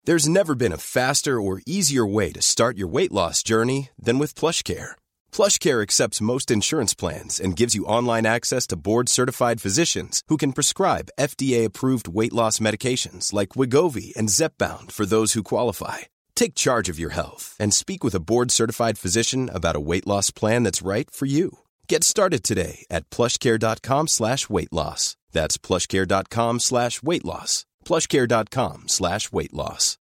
There's never been a faster or easier way to start your weight loss journey than with PlushCare. PlushCare accepts most insurance plans and gives you online access to board-certified physicians who can prescribe FDA-approved weight loss medications like Wegovy and Zepbound for those who qualify. Take charge of your health and speak with a board-certified physician about a weight loss plan that's right for you. Get started today at plushcare.com/weight loss. That's plushcare.com/weight loss. plushcare.com/weight loss.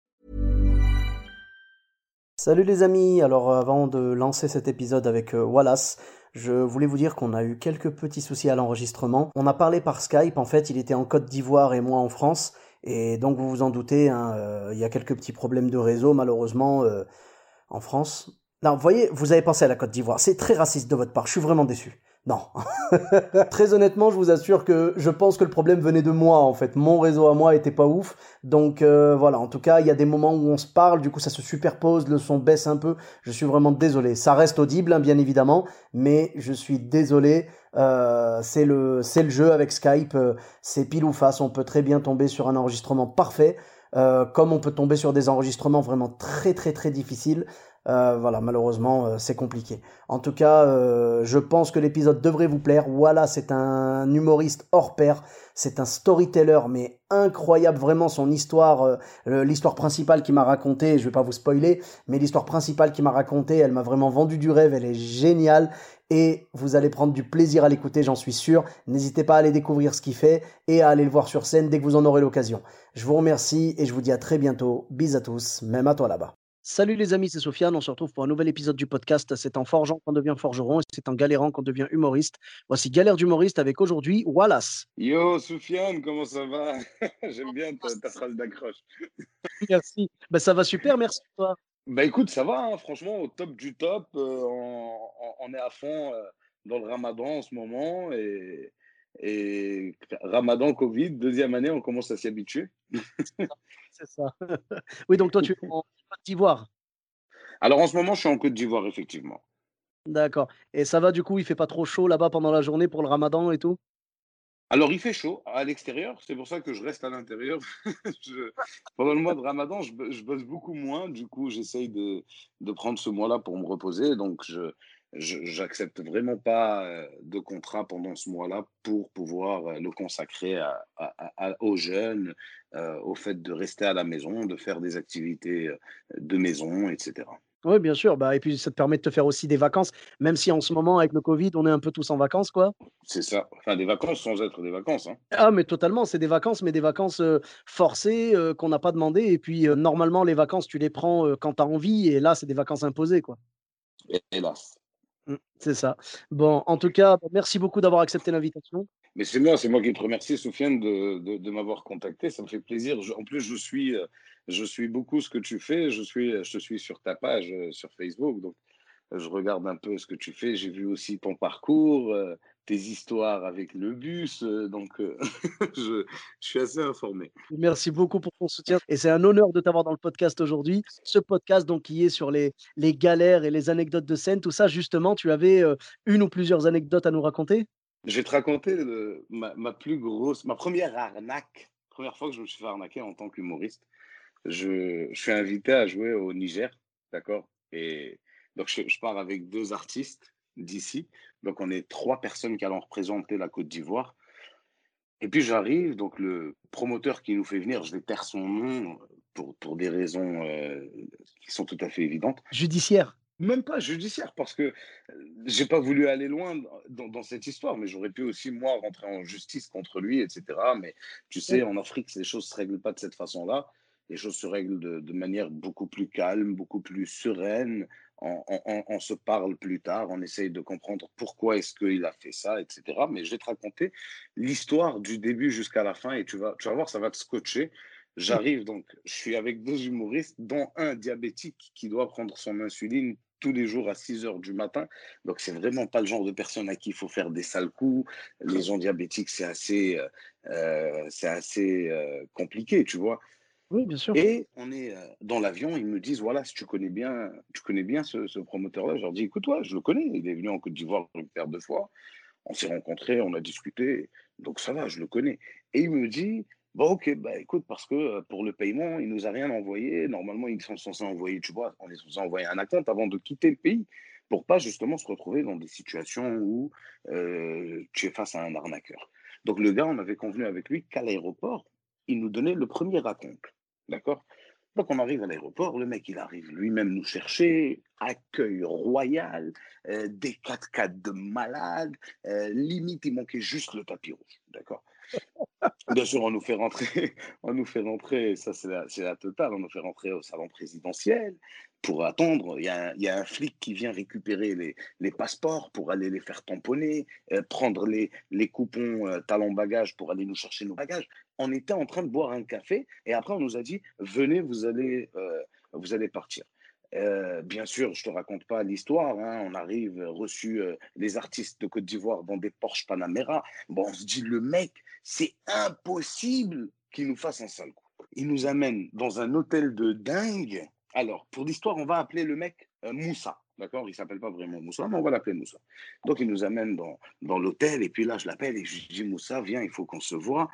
Salut les amis, alors avant de lancer cet épisode avec Wallace, je voulais vous dire qu'on a eu quelques petits soucis à l'enregistrement. On a parlé par Skype, en fait il était en Côte d'Ivoire et moi en France, et donc vous vous en doutez, il y a quelques petits problèmes de réseau malheureusement en France. Non, vous voyez, vous avez pensé à la Côte d'Ivoire, c'est très raciste de votre part, je suis vraiment déçu. Non. Très honnêtement, je vous assure que je pense que le problème venait de moi, en fait. Mon réseau à moi était pas ouf. Donc voilà, en tout cas, il y a des moments où on se parle, du coup ça se superpose, le son baisse un peu. Je suis vraiment désolé. Ça reste audible, hein, bien évidemment, mais je suis désolé. C'est le jeu avec Skype, c'est pile ou face. On peut très bien tomber sur un enregistrement parfait, comme on peut tomber sur des enregistrements vraiment très très très difficiles. Voilà, malheureusement, c'est compliqué. En tout cas, je pense que l'épisode devrait vous plaire. Voilà, c'est un humoriste hors pair. C'est un storyteller, mais incroyable, vraiment, son histoire, l'histoire principale qu'il m'a racontée, je vais pas vous spoiler, mais l'histoire principale qu'il m'a racontée, elle m'a vraiment vendu du rêve, elle est géniale, et vous allez prendre du plaisir à l'écouter, j'en suis sûr. N'hésitez pas à aller découvrir ce qu'il fait, et à aller le voir sur scène dès que vous en aurez l'occasion. Je vous remercie, et je vous dis à très bientôt. Bis à tous, même à toi là-bas. Salut les amis, c'est Sofiane, on se retrouve pour un nouvel épisode du podcast. C'est en forgeant qu'on devient forgeron et c'est en galérant qu'on devient humoriste. Voici Galère d'humoriste avec aujourd'hui Wallace. Yo, Soufiane, comment ça va? J'aime bien ta phrase d'accroche. Merci. Ben, ça va super, merci toi. Bah écoute, ça va, hein, franchement, au top du top. On est à fond dans le Ramadan en ce moment. Et Ramadan, Covid, deuxième année, on commence à s'y habituer. C'est ça. Oui, donc toi tu es en Côte d'Ivoire. Alors en ce moment, je suis en Côte d'Ivoire, effectivement. D'accord. Et ça va du coup, il fait pas trop chaud là-bas pendant la journée pour le Ramadan et tout? Alors il fait chaud à l'extérieur, c'est pour ça que je reste à l'intérieur. Je- Pendant le mois de Ramadan, je bosse beaucoup moins. Du coup, j'essaye de prendre ce mois-là pour me reposer. Donc j'accepte vraiment pas de contrat pendant ce mois-là pour pouvoir le consacrer aux jeunes, au fait de rester à la maison, de faire des activités de maison, etc. Oui, bien sûr. Bah, et puis ça te permet de te faire aussi des vacances, même si en ce moment avec le Covid, on est un peu tous en vacances, quoi. C'est ça. Enfin, des vacances sans être des vacances, hein. Ah mais totalement, c'est des vacances, mais des vacances, forcées, qu'on n'a pas demandé et puis, normalement les vacances tu les prends, quand tu as envie et là c'est des vacances imposées, quoi. Hélas. C'est ça. Bon, en tout cas, merci beaucoup d'avoir accepté l'invitation. Mais c'est moi qui te remercie, Soufiane, de m'avoir contacté. Ça me fait plaisir. En plus, je suis beaucoup ce que tu fais. Je te suis sur ta page sur Facebook. Donc, je regarde un peu ce que tu fais. J'ai vu aussi ton parcours, tes histoires avec le bus. Je, je suis assez informé. Merci beaucoup pour ton soutien et c'est un honneur de t'avoir dans le podcast aujourd'hui. Ce podcast donc qui est sur les galères et les anecdotes de scène, tout ça justement, tu avais, une ou plusieurs anecdotes à nous raconter? Je vais te raconter ma première arnaque, première fois que je me suis fait arnaquer en tant qu'humoriste. Je suis invité à jouer au Niger, d'accord? Et donc, je pars avec deux artistes d'ici. Donc, on est trois personnes qui allons représenter la Côte d'Ivoire. Et puis, j'arrive, donc le promoteur qui nous fait venir, je vais taire son nom pour des raisons qui sont tout à fait évidentes. Judiciaire? Même pas judiciaire, parce que j'ai pas voulu aller loin dans cette histoire, mais j'aurais pu aussi, moi, rentrer en justice contre lui, etc. Mais tu sais, en Afrique, les choses se règlent pas de cette façon-là. Les choses se règlent de manière beaucoup plus calme, beaucoup plus sereine. On se parle plus tard, on essaye de comprendre pourquoi est-ce qu'il a fait ça, etc. Mais je vais te raconter l'histoire du début jusqu'à la fin et tu vas voir, ça va te scotcher. J'arrive donc, je suis avec deux humoristes, dont un diabétique qui doit prendre son insuline tous les jours à 6 heures du matin. Donc, c'est vraiment pas le genre de personne à qui il faut faire des sales coups. Les gens diabétiques, c'est assez compliqué, tu vois. Oui, bien sûr. Et on est dans l'avion, ils me disent, voilà, si tu connais bien ce promoteur-là. Je leur dis, écoute-toi, je le connais, il est venu en Côte d'Ivoire une paire de fois. On s'est rencontrés, on a discuté, donc ça va, je le connais. Et il me dit, Bon, ok, bah écoute, parce que pour le paiement, il nous a rien envoyé. Normalement, ils sont censés envoyer, tu vois, on est censé envoyer un acompte avant de quitter le pays pour pas justement se retrouver dans des situations où tu es face à un arnaqueur. Donc le gars, on avait convenu avec lui qu'à l'aéroport, il nous donnait le premier acompte. D'accord? Donc on arrive à l'aéroport, le mec il arrive lui-même nous chercher, accueil royal, des 4x4 de malade, limite il manquait juste le tapis rouge. D'accord? Bien sûr, on nous fait rentrer, on nous fait rentrer, ça c'est la totale, on nous fait rentrer au salon présidentiel pour attendre. Il y a un flic qui vient récupérer les passeports pour aller les faire tamponner, prendre les coupons talons bagages pour aller nous chercher nos bagages. On était en train de boire un café et après on nous a dit, venez, vous allez partir. Bien sûr, je te raconte pas l'histoire, hein. On arrive, reçu les artistes de Côte d'Ivoire dans des Porsche Panamera. Bon, on se dit, le mec, c'est impossible qu'il nous fasse un sale coup. Il nous amène dans un hôtel de dingue. Alors, pour l'histoire, on va appeler le mec Moussa. D'accord? Il s'appelle pas vraiment Moussa, mais on va l'appeler Moussa. Donc, il nous amène dans l'hôtel, et puis là, je l'appelle et je dis, Moussa, viens, il faut qu'on se voit.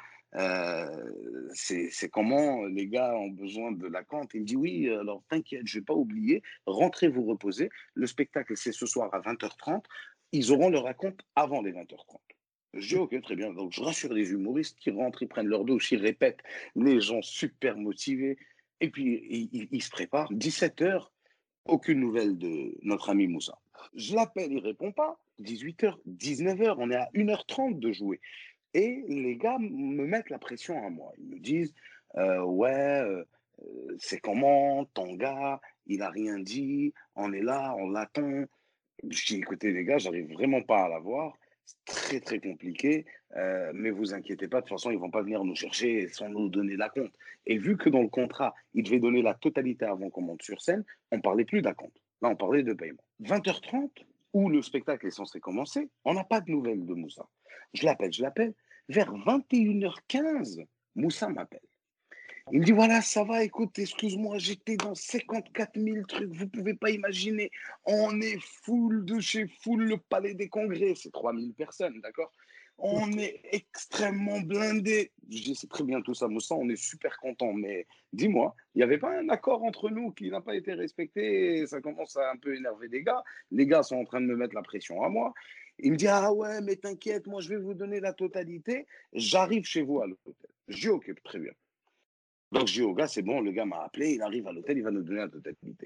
C'est comment les gars ont besoin de la compte. Il me dit, oui, alors t'inquiète, je vais pas oublier. Rentrez vous reposer. Le spectacle, c'est ce soir à 20h30. Ils auront leur raconte avant les 20h30. Je dis, ok, très bien. Donc, je rassure les humoristes qui rentrent, ils prennent leur douche, ils répètent, les gens super motivés. Et puis, ils se préparent. 17h, aucune nouvelle de notre ami Moussa. Je l'appelle, il répond pas. 18h, 19h, on est à 1h30 de jouer. Et les gars me mettent la pression à moi. Ils me disent, ouais, c'est comment ton gars, il a rien dit, on est là, on l'attend. Je dis, écoutez, les gars, j'arrive vraiment pas à la voir. C'est très, très compliqué. Mais vous inquiétez pas, de toute façon, ils vont pas venir nous chercher sans nous donner la compte. Et vu que dans le contrat, ils devaient donner la totalité avant qu'on monte sur scène, on parlait plus d'acompte. Là, on parlait de paiement. 20h30, où le spectacle est censé commencer, on n'a pas de nouvelles de Moussa. Je l'appelle. Vers 21h15, Moussa m'appelle. Il me dit, voilà, ça va, écoute, excuse-moi, j'étais dans 54 000 trucs, vous pouvez pas imaginer. On est full de chez full le palais des congrès, c'est 3000 personnes, d'accord? On est extrêmement blindés. Je dis, c'est très bien tout ça, Moussa, on est super content, mais dis-moi, il n'y avait pas un accord entre nous qui n'a pas été respecté, et ça commence à un peu énerver les gars sont en train de me mettre la pression à moi. Il me dit, ah ouais, mais t'inquiète, moi je vais vous donner la totalité, j'arrive chez vous à l'hôtel. Je dis, ok, très bien. Donc, je dis au gars, c'est bon, le gars m'a appelé, il arrive à l'hôtel, il va nous donner la totalité.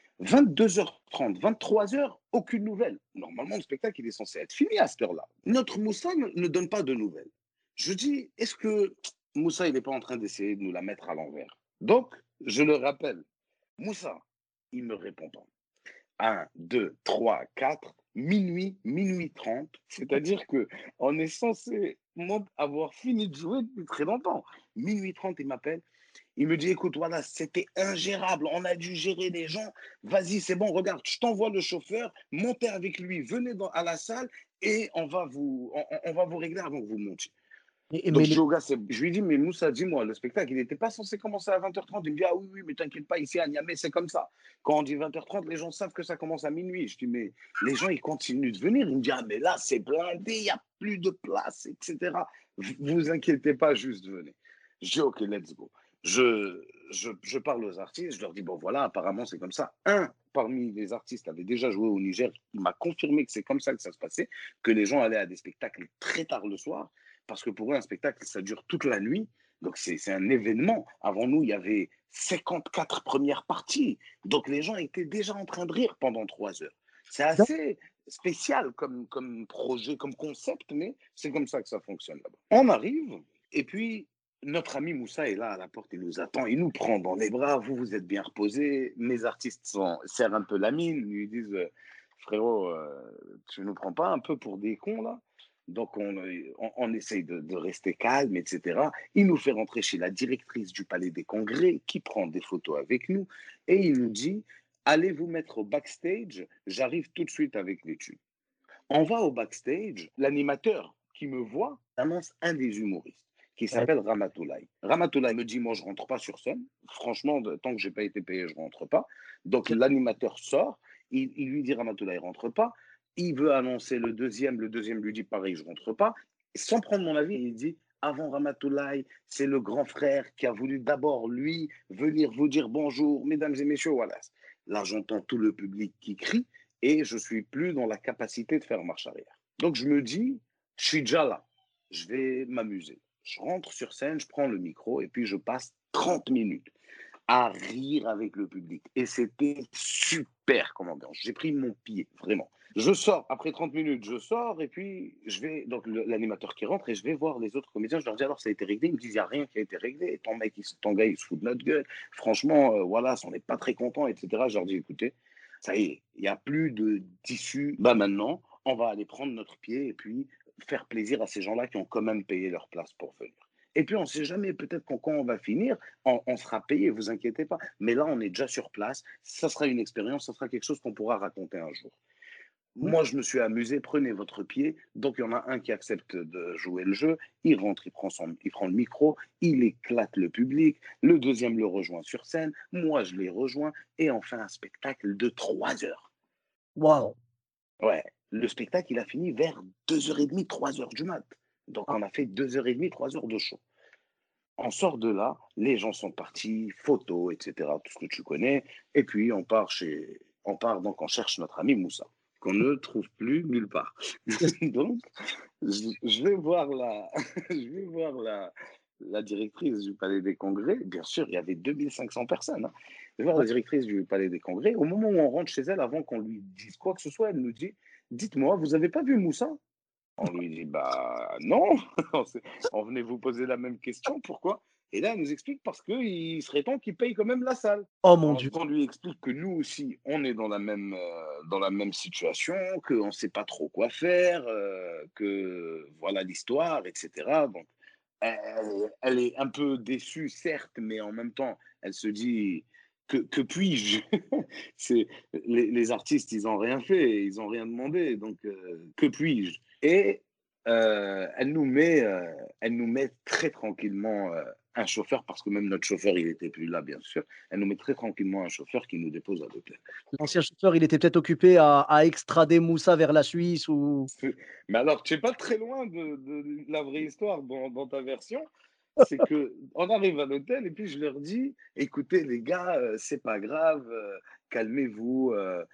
22h30, 23h, aucune nouvelle. Normalement, le spectacle, il est censé être fini à cette heure-là. Notre Moussa ne donne pas de nouvelles. Je dis, est-ce que Moussa, il n'est pas en train d'essayer de nous la mettre à l'envers? Donc, je le rappelle, Moussa, il ne me répond pas. 1, 2, 3, 4, minuit, minuit 30. C'est-à-dire qu'on est censé avoir fini de jouer depuis très longtemps. Minuit 30, il m'appelle. Il me dit, écoute, voilà, c'était ingérable. On a dû gérer les gens. Vas-y, c'est bon, regarde, je t'envoie le chauffeur. Montez avec lui, venez à la salle et on va vous régler avant que vous montiez. Donc, Mais je dis au gars, je lui dis, mais Moussa, dis-moi, le spectacle, il n'était pas censé commencer à 20h30. Il me dit, ah oui, oui, mais t'inquiète pas, ici à Niamey, c'est comme ça. Quand on dit 20h30, les gens savent que ça commence à minuit. Je dis, mais les gens, ils continuent de venir. Il me dit, ah, mais là, c'est blindé, il n'y a plus de place, etc. Vous inquiétez pas, juste venez. Je dis, ok, let's go. Je parle aux artistes, je leur dis, bon, voilà, apparemment, c'est comme ça. Un parmi les artistes avait déjà joué au Niger. Il m'a confirmé que c'est comme ça que ça se passait, que les gens allaient à des spectacles très tard le soir. Parce que pour eux, un spectacle, ça dure toute la nuit. Donc, c'est un événement. Avant nous, il y avait 54 premières parties. Donc, les gens étaient déjà en train de rire pendant 3 heures. C'est assez spécial comme projet, comme concept, mais c'est comme ça que ça fonctionne là-bas. On arrive, et puis notre ami Moussa est là à la porte, il nous attend, il nous prend dans les bras, vous êtes bien reposés. Mes artistes serrent un peu la mine, ils lui disent, frérot, tu ne nous prends pas un peu pour des cons là? Donc, on essaye de rester calme, etc. Il nous fait rentrer chez la directrice du Palais des Congrès, qui prend des photos avec nous, et il nous dit, allez vous mettre au backstage, j'arrive tout de suite avec les tubes. On va au backstage, l'animateur qui me voit annonce un des humoristes, qui s'appelle Ramatoulaye. Ramatoulaye me dit, moi, je rentre pas sur scène. Franchement, tant que j'ai pas été payé, je rentre pas. Donc, l'animateur sort, il lui dit, Ramatoulaye, rentre pas. Il veut annoncer le deuxième lui dit pareil, je rentre pas. Sans prendre mon avis, il dit avant Ramatoulaye, c'est le grand frère qui a voulu d'abord, lui, venir vous dire bonjour, mesdames et messieurs, voilà. Là, j'entends tout le public qui crie et je suis plus dans la capacité de faire marche arrière. Donc, je me dis, je suis déjà là, je vais m'amuser. Je rentre sur scène, je prends le micro et puis je passe 30 minutes à rire avec le public. Et c'était super comme ambiance. J'ai pris mon pied, vraiment. Je sors, après 30 minutes, je sors et puis je vais, donc l'animateur qui rentre et je vais voir les autres comédiens. Je leur dis alors ça a été réglé. Ils me disent il n'y a rien qui a été réglé. Ton gars, il se fout de notre gueule. Franchement, voilà, on n'est pas très content, etc. Je leur dis écoutez, ça y est, il n'y a plus de tissu. Bah maintenant, on va aller prendre notre pied et puis faire plaisir à ces gens-là qui ont quand même payé leur place pour venir. Et puis, on ne sait jamais, peut-être quand on va finir, on sera payé, vous inquiétez pas. Mais là, on est déjà sur place, ça sera une expérience, ça sera quelque chose qu'on pourra raconter un jour. Oui. Moi, je me suis amusé, prenez votre pied. Donc, il y en a un qui accepte de jouer le jeu, il rentre, il prend le micro, il éclate le public, le deuxième le rejoint sur scène, moi, je les rejoins, et on fait un spectacle de 3 heures. Waouh! Ouais, le spectacle, il a fini vers 2h30, 3 heures du mat. Donc, Ah, on a fait 2h30, 3 heures de show. On sort de là, les gens sont partis, photos, etc., tout ce que tu connais, et puis on part donc on cherche notre ami Moussa, qu'on ne trouve plus nulle part. yes. Donc, je vais voir je vais voir la directrice du Palais des Congrès. Bien sûr, il y avait 2500 personnes, hein. Je vais voir Ouais. la directrice du Palais des Congrès. Au moment où on rentre chez elle, avant qu'on lui dise quoi que ce soit, elle nous dit, dites-moi, vous n'avez pas vu Moussa? On lui dit, bah non, on venait vous poser la même question, pourquoi? Et là, elle nous explique parce qu'il serait temps qu'il paye quand même la salle. Oh mon Dieu! On lui explique que nous aussi, on est dans la même situation, qu'on ne sait pas trop quoi faire, que voilà l'histoire, etc. Donc, elle est un peu déçue, certes, mais en même temps, elle se dit, que puis-je? C'est, les artistes, ils n'ont rien fait, ils n'ont rien demandé, donc que puis-je? Et elle nous met très tranquillement un chauffeur, parce que même notre chauffeur, il n'était plus là, bien sûr. Elle nous met très tranquillement un chauffeur qui nous dépose à l'hôtel. L'ancien chauffeur, il était peut-être occupé à extrader Moussa vers la Suisse ou Mais alors, tu n'es pas très loin de la vraie histoire dans ta version. C'est que on arrive à l'hôtel et puis je leur dis, écoutez les gars, c'est pas grave, calmez-vous,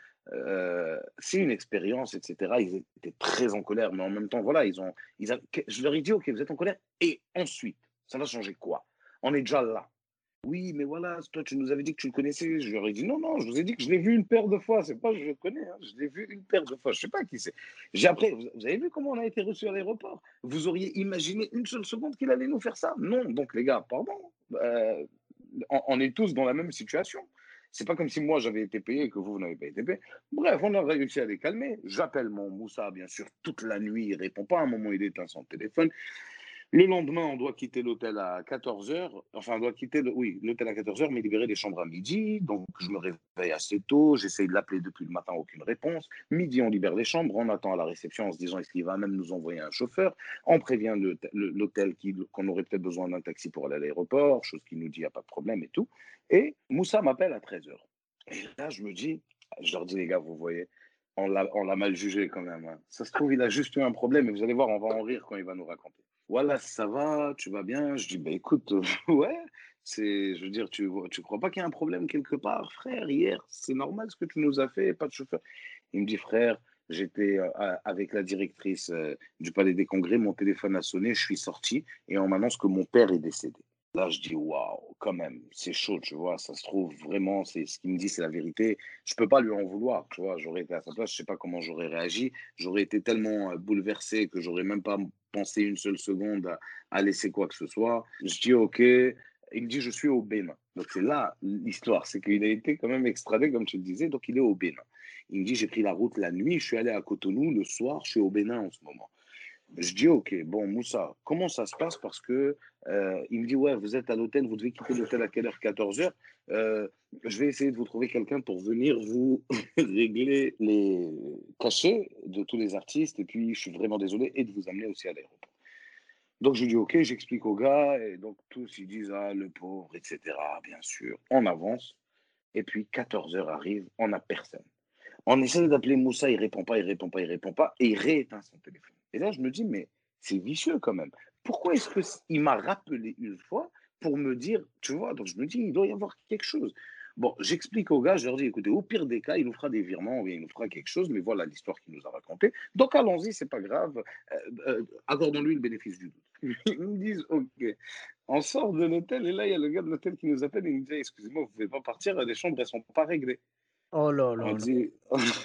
c'est une expérience, etc. Ils étaient très en colère, mais en même temps, voilà, je leur ai dit, ok, vous êtes en colère, et ensuite, ça va changer quoi? On est déjà là. Oui, mais voilà, toi, tu nous avais dit que tu le connaissais. Je leur ai dit, non, non, je vous ai dit que je l'ai vu une paire de fois. C'est pas, je le connais, hein, je l'ai vu une paire de fois. Je sais pas qui c'est. J'ai après, vous avez vu comment on a été reçus à l'aéroport? Vous auriez imaginé une seule seconde qu'il allait nous faire ça? Non. Donc, les gars, pardon. Euh, on est tous dans la même situation. C'est pas comme si moi j'avais été payé et que vous n'avez pas été payé. Bref, on a réussi à les calmer. J'appelle mon Moussa, bien sûr, toute la nuit. Il répond pas. À un moment, il éteint son téléphone. Le lendemain, on doit quitter l'hôtel à 14 heures. Enfin, on doit quitter l'hôtel à 14 heures, mais libérer les chambres à midi. Donc, je me réveille assez tôt. J'essaye de l'appeler depuis le matin, aucune réponse. Midi, on libère les chambres. On attend à la réception en se disant est-ce qu'il va même nous envoyer un chauffeur. On prévient l'hôtel qu'on aurait peut-être besoin d'un taxi pour aller à l'aéroport, chose qui nous dit il n'y a pas de problème et tout. Et Moussa m'appelle à 13 heures. Et là, je leur dis les gars, vous voyez, on l'a mal jugé quand même, hein. Ça se trouve, il a juste eu un problème et vous allez voir, on va en rire quand il va nous raconter. Voilà, ça va, tu vas bien? Je dis, bah écoute, ouais, je veux dire, tu crois pas qu'il y a un problème quelque part, frère, hier, c'est normal ce que tu nous as fait, pas de chauffeur. Il me dit, frère, j'étais avec la directrice du Palais des Congrès, mon téléphone a sonné, je suis sorti et on m'annonce que mon père est décédé. Là, je dis, waouh, quand même, c'est chaud, tu vois, ça se trouve vraiment, c'est ce qu'il me dit, c'est la vérité. Je peux pas lui en vouloir, tu vois, j'aurais été à sa place, je sais pas comment j'aurais réagi. J'aurais été tellement bouleversé que j'aurais même pas pensé une seule seconde à laisser quoi que ce soit. Je dis, ok, il me dit, je suis au Bénin. Donc c'est là l'histoire, c'est qu'il a été quand même extradé, comme tu le disais, donc il est au Bénin. Il me dit, j'ai pris la route la nuit, je suis allé à Cotonou le soir, je suis au Bénin en ce moment. Je dis, ok, bon, Moussa, comment ça se passe? Parce que il me dit, ouais, vous êtes à l'hôtel, vous devez quitter l'hôtel à quelle heure? 14 heures. Je vais essayer de vous trouver quelqu'un pour venir vous régler les cachets de tous les artistes, et puis je suis vraiment désolé, et de vous amener aussi à l'aéroport. Donc je lui dis, ok, j'explique au gars, et donc tous ils disent, ah, le pauvre, etc. Bien sûr, on avance, et puis 14 heures arrivent, on n'a personne. On essaie d'appeler Moussa, il répond pas, il répond pas, il répond pas, et il rééteint son téléphone. Et là, je me dis, mais c'est vicieux quand même. pourquoi est-ce qu'il m'a rappelé une fois pour me dire, tu vois, donc je me dis, il doit y avoir quelque chose. Bon, j'explique aux gars, je leur dis, écoutez, au pir des cas, il nous fera des virements, oui, il nous fera quelque chose, mais voilà l'histoire qu'il nous a racontée. Donc allons-y, c'est pas grave, accordons-lui le bénéfice du doute. Ils me disent, ok. On sort de l'hôtel et là, il y a le gars de l'hôtel qui nous appelle et il nous dit, excusez-moi, vous pouvez pas partir, les chambres, elles sont pas réglées. Oh là On là là. dit,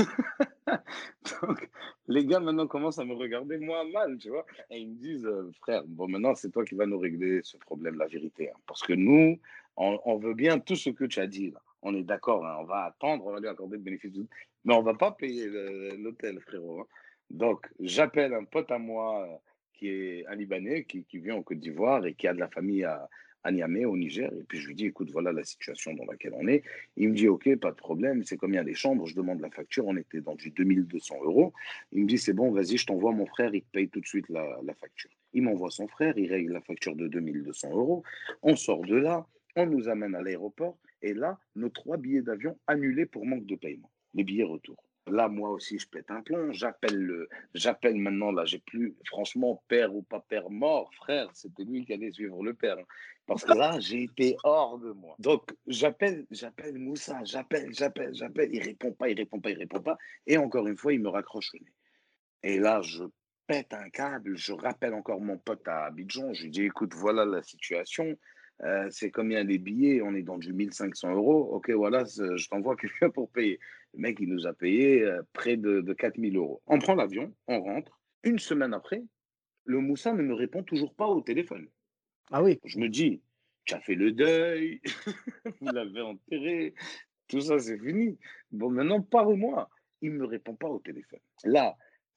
donc, les gars maintenant commencent à me regarder moi mal, tu vois. Et ils me disent, frère, bon maintenant c'est toi qui vas nous régler ce problème, la vérité, hein. Parce que nous, on veut bien tout ce que tu as dit là. On est d'accord, hein, on va attendre, on va lui accorder le bénéfice du doute. Mais on va pas payer l'hôtel, frérot, hein. Donc, j'appelle un pote à moi qui est un Libanais, qui vient en Côte d'Ivoire et qui a de la famille à Niamey, au Niger. Et puis je lui dis, écoute, voilà la situation dans laquelle on est. Il me dit, OK, pas de problème, c'est combien les chambres? Je demande la facture, on était dans du 2 200 euros. Il me dit, c'est bon, vas-y, je t'envoie mon frère, il te paye tout de suite la facture. Il m'envoie son frère, il règle la facture de 2 200 euros. On sort de là, on nous amène à l'aéroport, et là, nos 3 billets d'avion annulés pour manque de paiement. Les billets retour. Là, moi aussi, je pète un plomb. J'appelle maintenant. Là, j'ai plus, franchement, père ou pas père mort, frère. C'était lui qui allait suivre le père, hein. Parce que là, j'ai été hors de moi. Donc, j'appelle Moussa, j'appelle. Il répond pas, il répond pas, il répond pas. Et encore une fois, il me raccroche le nez. Et là, je pète un câble, je rappelle encore mon pote à Abidjan, je lui dis, écoute, voilà la situation, c'est combien les billets, on est dans du 1 500 euros, ok, voilà, je t'envoie quelqu'un pour payer. Le mec, il nous a payé près de 4 000 euros. On prend l'avion, on rentre, une semaine après, le Moussa ne me répond toujours pas au téléphone. Ah oui. Je me dis, tu as fait le deuil, vous l'avez enterré, tout ça, c'est fini. Bon, maintenant, parle-moi. Il ne me répond pas au téléphone. Là,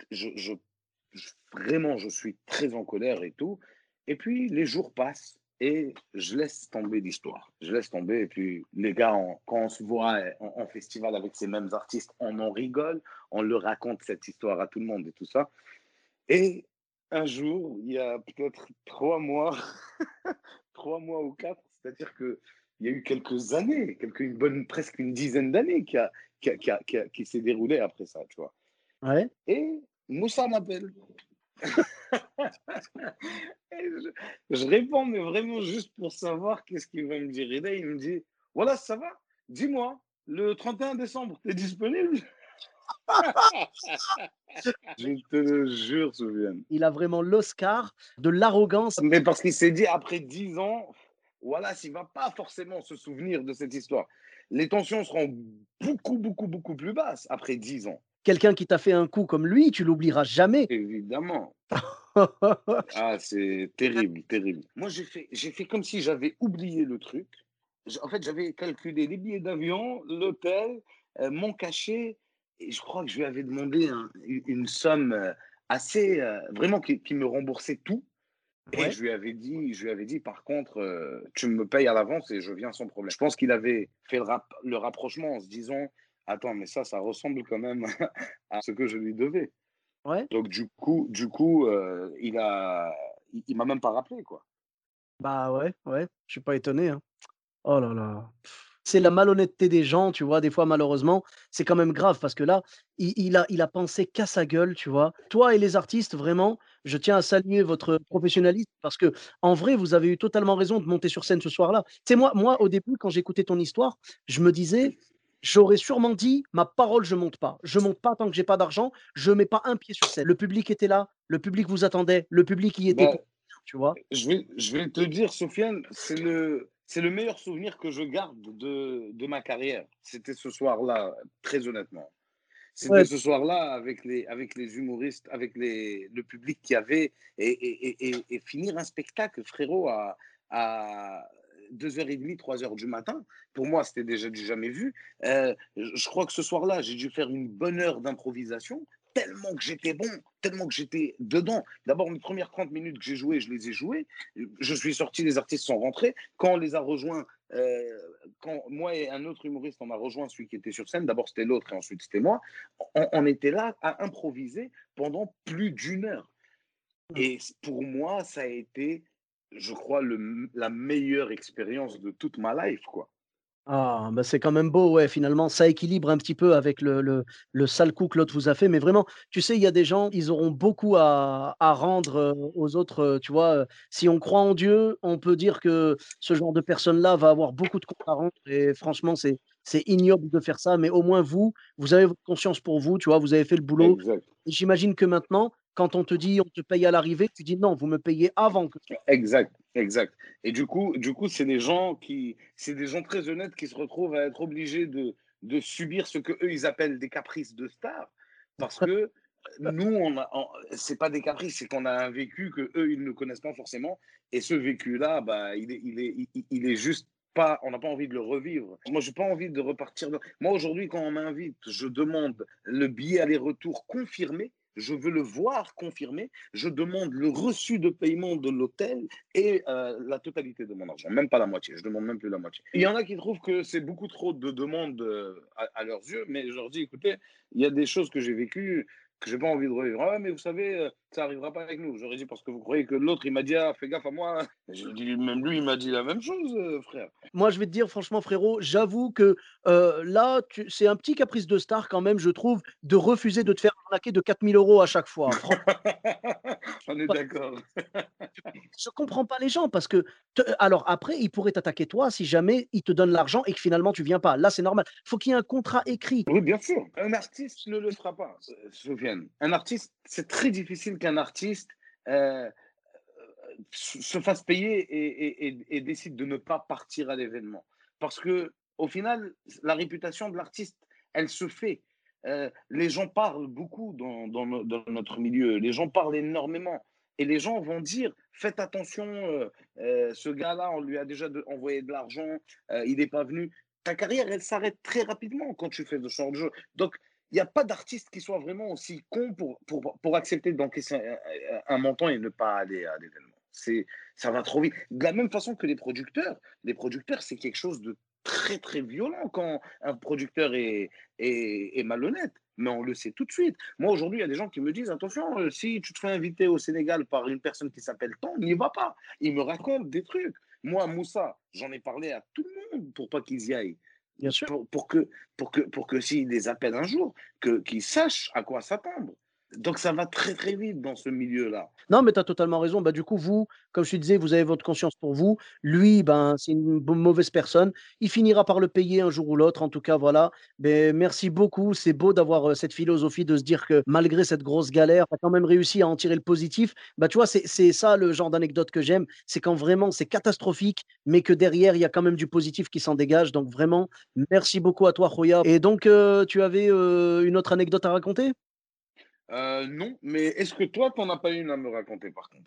vraiment, je suis très en colère et tout. Et puis, les jours passent et je laisse tomber l'histoire. Je laisse tomber. Et puis, les gars, quand on se voit en festival avec ces mêmes artistes, on en rigole, on leur raconte cette histoire à tout le monde et tout ça. Et un jour, il y a peut-être 3 mois, 3 mois ou 4, c'est-à-dire que il y a eu quelques années, presque une dizaine d'années qui s'est déroulé après ça, tu vois. Ouais. Et Moussa m'appelle. Et je réponds, mais vraiment juste pour savoir qu'est-ce qu'il va me dire. Et là, il me dit, voilà, ça va, dis-moi, le 31 décembre, t'es disponible? Je te le jure, Soufiane. Il a vraiment l'Oscar de l'arrogance. Mais parce qu'il s'est dit, après 10 ans, voilà, s'il ne va pas forcément se souvenir de cette histoire. Les tensions seront beaucoup, beaucoup, beaucoup plus basses après 10 ans. Quelqu'un qui t'a fait un coup comme lui, tu l'oublieras jamais. Évidemment. Ah, c'est terrible, terrible. Moi, j'ai fait comme si j'avais oublié le truc. En fait, j'avais calculé les billets d'avion, l'hôtel, mon cachet, et je crois que je lui avais demandé une somme assez, vraiment, qui me remboursait tout. Et Ouais. je lui avais dit, par contre, tu me payes à l'avance et je viens sans problème. Je pense qu'il avait fait le rapprochement en se disant, attends, mais ça ressemble quand même à ce que je lui devais. Ouais. Donc, du coup, il m'a même pas rappelé, quoi. Bah, ouais, ouais, je suis pas étonné, hein. Oh là là. C'est la malhonnêteté des gens, tu vois? Des fois, malheureusement, c'est quand même grave parce que là, il a pensé qu'à sa gueule, tu vois? Toi et les artistes, vraiment, je tiens à saluer votre professionnalisme parce que en vrai, vous avez eu totalement raison de monter sur scène ce soir-là. Tu sais, moi, au début, quand j'écoutais ton histoire, je me disais: «J'aurais sûrement dit: "Ma parole, je monte pas. Je monte pas tant que j'ai pas d'argent, je mets pas un pied sur scène"». Le public était là, le public vous attendait, le public y était Bah, pour tu vois? je vais te dire, Sofiane, c'est le meilleur souvenir que je garde de ma carrière. C'était ce soir-là, très honnêtement. C'était Ouais. ce soir-là avec les humoristes, avec le public qu'il y avait, et finir un spectacle, frérot, à 2h30, 3 heures du matin. Pour moi, c'était déjà du jamais vu. Je crois que ce soir-là, j'ai dû faire une bonne heure d'improvisation, tellement que j'étais bon, tellement que j'étais dedans. D'abord, mes premières 30 minutes que j'ai jouées, je les ai jouées. Je suis sorti, les artistes sont rentrés. Quand on les a rejoints, quand moi et un autre humoriste, on a rejoint celui qui était sur scène, d'abord c'était l'autre et ensuite c'était moi, on était là à improviser pendant plus d'une heure. Mmh. Et pour moi, ça a été, je crois, la meilleure expérience de toute ma life, quoi. Ah, bah, c'est quand même beau, ouais, finalement, ça équilibre un petit peu avec le sale coup que l'autre vous a fait. Mais vraiment, tu sais, il y a des gens, ils auront beaucoup à rendre aux autres, tu vois. Si on croit en Dieu, on peut dire que ce genre de personne-là va avoir beaucoup de comptes à rendre. Et franchement, c'est ignoble de faire ça. Mais au moins, vous avez votre conscience pour vous, tu vois, vous avez fait le boulot. Exact. Et j'imagine que maintenant, quand on te dit on te paye à l'arrivée, tu dis non, vous me payez avant que. Exact, exact. Et du coup, c'est des gens très honnêtes qui se retrouvent à être obligés de subir ce que eux ils appellent des caprices de stars, parce que nous, c'est pas des caprices, c'est qu'on a un vécu que eux ils ne connaissent pas forcément, et ce vécu-là, bah, il est juste pas, on n'a pas envie de le revivre. Moi, j'ai pas envie de repartir. Moi, aujourd'hui, quand on m'invite, je demande le billet aller-retour confirmé. Je veux le voir confirmé. Je demande le reçu de paiement de l'hôtel et la totalité de mon argent, même pas la moitié. Je demande même plus la moitié. Il y en a qui trouvent que c'est beaucoup trop de demandes à leurs yeux, mais je leur dis, écoutez, il y a des choses que j'ai vécues que j'ai pas envie de revivre. Ah, mais vous savez, ça arrivera pas avec nous. J'aurais dit parce que vous croyez que l'autre, il m'a dit, ah, fais gaffe à moi. J'ai dit, même lui, il m'a dit la même chose, frère. Moi, je vais te dire franchement, frérot, j'avoue que là, c'est un petit caprice de star quand même, je trouve, de refuser de te faire arnaquer de 4 000 € à chaque fois. Franchement, On est d'accord. je comprends pas les gens parce que, alors après, ils pourraient t'attaquer toi si jamais ils te donnent l'argent et que finalement tu viens pas. Là, c'est normal. Faut qu'il y ait un contrat écrit. Oui, bien sûr. Un artiste ne le fera pas, Sofiane. Un artiste, c'est très difficile qu'un artiste euh, se fasse payer et décide de ne pas partir à l'événement. Parce que, au final, la réputation de l'artiste, elle se fait. Les gens parlent beaucoup dans notre milieu. Les gens parlent énormément. Et les gens vont dire, faites attention, ce gars-là, on lui a déjà envoyé de l'argent, il n'est pas venu. Ta carrière, elle s'arrête très rapidement quand tu fais ce genre de jeu. Donc, il n'y a pas d'artiste qui soit vraiment aussi con pour accepter d'encaisser un montant et ne pas aller à l'événement. Ça va trop vite. De la même façon que les producteurs, c'est quelque chose de très, très violent quand un producteur est malhonnête. Mais on le sait tout de suite. Moi, aujourd'hui, il y a des gens qui me disent, attention, si tu te fais inviter au Sénégal par une personne qui s'appelle Tant, n'y va pas. Il me raconte des trucs. Moi, Moussa, j'en ai parlé à tout le monde pour pas qu'ils y aillent. Bien sûr. Pour que s'ils les appellent un jour, qu'ils sachent à quoi s'attendre. Donc ça va très très vite dans ce milieu-là. Non, mais tu as totalement raison. Bah, du coup, vous, comme je te disais, vous avez votre conscience pour vous. Lui, ben, c'est une mauvaise personne. Il finira par le payer un jour ou l'autre. En tout cas, voilà. Mais merci beaucoup. C'est beau d'avoir cette philosophie de se dire que malgré cette grosse galère, tu as quand même réussi à en tirer le positif. Bah, tu vois, c'est ça le genre d'anecdote que j'aime. C'est quand vraiment c'est catastrophique, mais que derrière, il y a quand même du positif qui s'en dégage. Donc vraiment, merci beaucoup à toi, Khoya. Et donc, tu avais une autre anecdote à raconter? Non, mais est-ce que toi, t'en as pas une à me raconter par contre?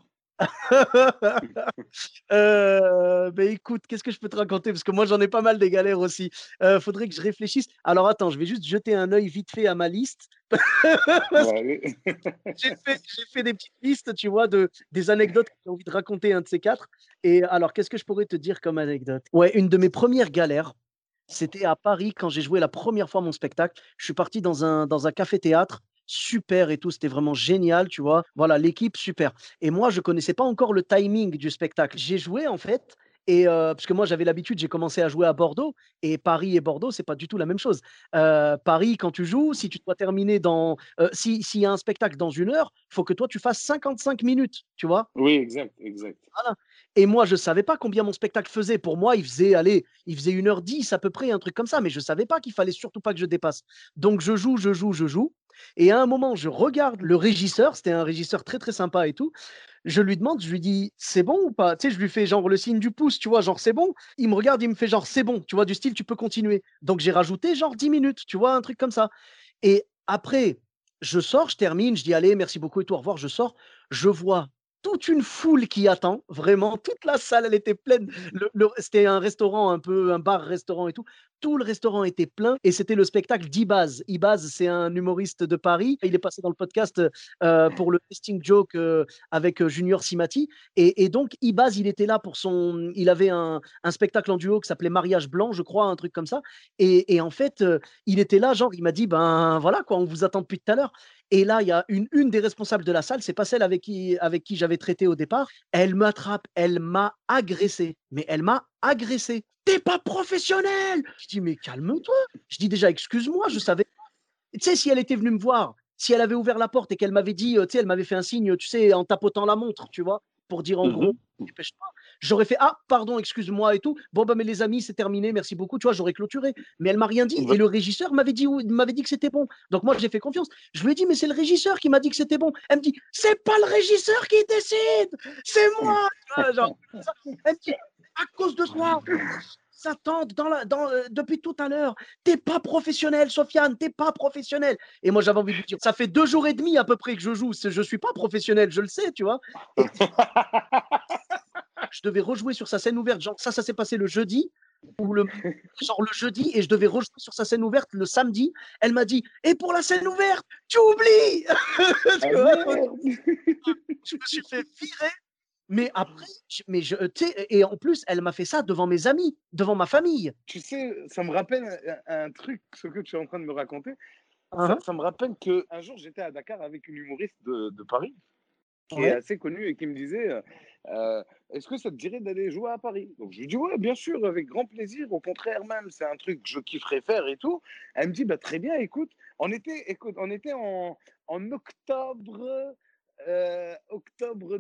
Beh, écoute, qu'est-ce que je peux te raconter? Parce que moi, j'en ai pas mal des galères aussi. Faudrait que je réfléchisse. Alors attends, je vais juste jeter un œil vite fait à ma liste. Parce que Ouais. j'ai fait des petites listes, tu vois, des anecdotes que j'ai envie de raconter, un de ces 4. Et alors, qu'est-ce que je pourrais te dire comme anecdote? Ouais, une de mes premières galères, c'était à Paris quand j'ai joué la première fois mon spectacle. Je suis parti dans un café-théâtre, super et tout, c'était vraiment génial, tu vois? Voilà, l'équipe, super. Et moi, je connaissais pas encore le timing du spectacle. J'ai joué en fait et parce que moi j'avais l'habitude, j'ai commencé à jouer à Bordeaux et Paris et Bordeaux, c'est pas du tout la même chose. Paris, quand tu joues, si tu dois terminer s'il y a un spectacle dans 1 heure, il faut que toi tu fasses 55 minutes, tu vois? Oui, exact, exact. Voilà. Et moi, je savais pas combien mon spectacle faisait. Pour moi, il faisait 1h10 à peu près, un truc comme ça, mais je savais pas qu'il fallait surtout pas que je dépasse. Donc je joue, je joue, je joue. Et à un moment, je regarde le régisseur, c'était un régisseur très très sympa et tout. Je lui demande, je lui dis, c'est bon ou pas? Tu sais, je lui fais genre le signe du pouce, tu vois, genre c'est bon. Il me regarde, il me fait genre c'est bon, tu vois, du style, tu peux continuer. Donc j'ai rajouté genre 10 minutes, tu vois, un truc comme ça. Et après, je sors, je termine, je dis allez, merci beaucoup et tout, au revoir, je sors. Je vois toute une foule qui attend, vraiment, toute la salle, elle était pleine. C'était un restaurant, un peu, un bar-restaurant et tout. Tout le restaurant était plein et c'était le spectacle d'Ibaz. Ibaz, c'est un humoriste de Paris. Il est passé dans le podcast pour le testing joke avec Junior Simati. Et donc, Ibaz, il était là pour son. Il avait un spectacle en duo qui s'appelait Mariage Blanc, je crois, un truc comme ça. Et en fait, il était là, genre, il m'a dit, ben voilà, quoi, on vous attend depuis tout à l'heure. Et là, il y a une des responsables de la salle, c'est pas celle avec qui j'avais traité au départ. Elle m'attrape, elle m'a agressé. Mais elle m'a agressé. t'es pas professionnel. Je dis, mais calme-toi. Je dis déjà, excuse-moi, je savais. Tu sais, si elle était venue me voir, si elle avait ouvert la porte et qu'elle m'avait dit, tu sais, elle m'avait fait un signe, tu sais, en tapotant la montre, tu vois, pour dire en gros, dépêche pas. J'aurais fait, ah, pardon, excuse-moi et tout. Bon, bah, mais les amis, c'est terminé, merci beaucoup, tu vois, j'aurais clôturé. Mais elle m'a rien dit. Et le régisseur m'avait dit que c'était bon. Donc moi, j'ai fait confiance. Je lui ai dit, mais c'est le régisseur qui m'a dit que c'était bon. Elle me dit, c'est pas le régisseur qui décide, c'est moi. Tu vois, genre, elle me dit, à cause de toi, ça tente depuis tout à l'heure. T'es pas professionnel, Sofiane, t'es pas professionnel. Et moi, j'avais envie de lui dire, ça fait 2 jours et demi à peu près que je joue. Je suis pas professionnel, je le sais, tu vois. Et je devais rejouer sur sa scène ouverte. Genre, ça s'est passé le jeudi, genre le jeudi, et je devais rejouer sur sa scène ouverte le samedi. Elle m'a dit, et pour la scène ouverte, tu oublies. Tu vois, je me suis fait virer. Mais après, et en plus, elle m'a fait ça devant mes amis, devant ma famille. Tu sais, ça me rappelle un truc, ce que tu es en train de me raconter. Hein. Ça me rappelle qu'un jour, j'étais à Dakar avec une humoriste de Paris qui est Ouais. assez connue et qui me disait est-ce que ça te dirait d'aller jouer à Paris? Donc je lui dis ouais, bien sûr, avec grand plaisir. Au contraire, même, c'est un truc que je kifferais faire et tout. Elle me dit bah, très bien, écoute, on était en octobre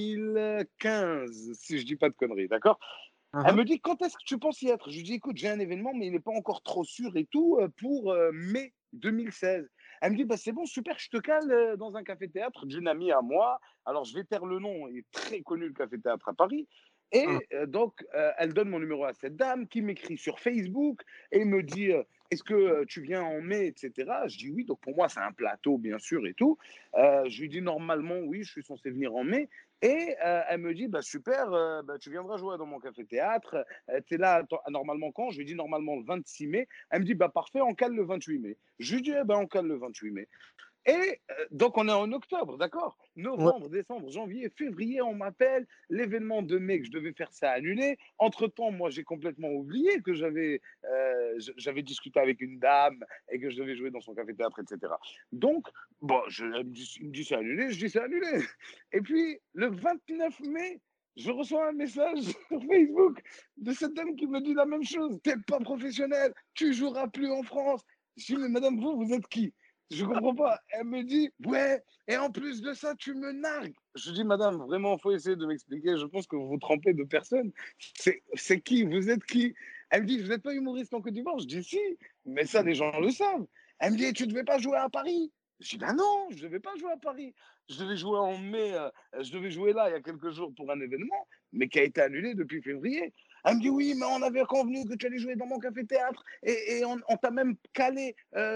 2015, si je dis pas de conneries, d'accord? Elle Hein. me dit quand est-ce que tu penses y être? Je lui dis écoute, j'ai un événement, mais il n'est pas encore trop sûr et tout pour mai 2016. Elle me dit bah, c'est bon, super, je te cale dans un café-théâtre d'une amie à moi. Alors je vais taire le nom, il est très connu le café-théâtre à Paris. Hein. Et donc, elle donne mon numéro à cette dame qui m'écrit sur Facebook et me dit est-ce que tu viens en mai, etc. Je dis oui, donc pour moi, c'est un plateau, bien sûr, et tout. Je lui dis normalement, oui, je suis censé venir en mai. Et elle me dit bah, super, bah, tu viendras jouer dans mon café-théâtre. Tu es là normalement quand? Je lui dis normalement le 26 mai. Elle me dit bah, parfait, on cale le 28 mai. Je lui dis eh ben, on cale le 28 mai. Et donc, on est en octobre, d'accord? Ouais. Novembre, décembre, janvier, février, on m'appelle. L'événement de mai que je devais faire, ça annulé. Entre-temps, moi, j'ai complètement oublié que j'avais discuté avec une dame et que je devais jouer dans son café-théâtre, etc. Donc, bon, il me dit c'est annulé, je dis c'est annulé. Et puis, le 29 mai, je reçois un message sur Facebook de cette dame qui me dit la même chose. T'es pas professionnel, tu joueras plus en France. Je dis, mais madame, vous êtes qui? Je comprends pas. Elle me dit, ouais, et en plus de ça, tu me nargues. Je dis, madame, vraiment, il faut essayer de m'expliquer. Je pense que vous vous trompez de personne. C'est qui? Vous êtes qui? Elle me dit, vous n'êtes pas humoriste en Côte d'Ivoire? Je dis, si, mais ça, les gens le savent. Elle me dit, tu ne devais pas jouer à Paris? Je dis, ben non, je ne devais pas jouer à Paris. Je devais jouer en mai, je devais jouer là il y a quelques jours pour un événement, mais qui a été annulé depuis février. Elle me dit oui, mais on avait convenu que tu allais jouer dans mon café-théâtre et on t'a même calé